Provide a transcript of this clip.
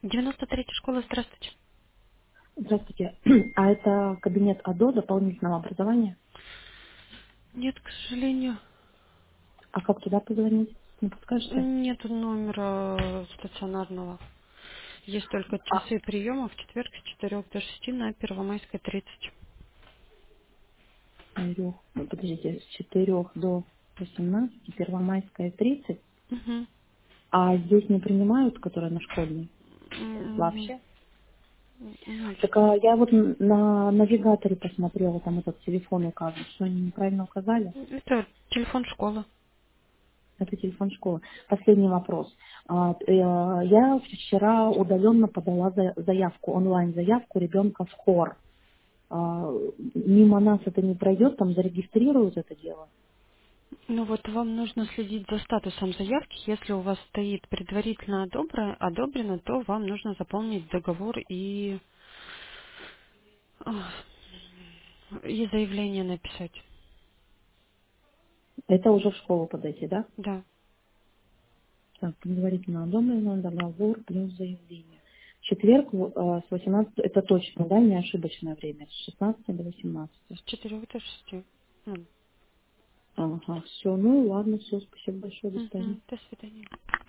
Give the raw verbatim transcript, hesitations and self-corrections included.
девяносто третья школа, здравствуйте. Здравствуйте. А это кабинет АДО дополнительного образования? Нет, к сожалению, А как туда позвонить? Не подскажете? нету номера стационарного. Есть только А, часы приема в четверг с четырёх до шести на Первомайской тридцать. четырех, ну, подождите, с четырех до восемнадцати, Первомайская тридцать. Угу. А здесь не принимают, которые на школьной? М, Вообще? Нет. Так а, я вот н- на навигаторе посмотрела, там этот телефон указан. Что они неправильно указали? Это телефон школы. Это телефон школы. Последний вопрос. А, э, я вчера удаленно подала за- заявку, онлайн-заявку ребенка в хор. А, мимо нас это не пройдет, там зарегистрируют это дело. Ну вот вам нужно следить за статусом заявки. Если у вас стоит предварительно одобрено, одобрено, то вам нужно заполнить договор и, ах, и заявление написать. Это уже в школу подойти, да? Да. Так, предварительно одобрено, договор плюс заявление. Четверг в- а, с восемнадцати, это точно, да, не ошибочное время, с шестнадцати до восемнадцати. С четырех до шести. Ага, все, ну ладно, все, спасибо большое, до свидания. Угу. До свидания.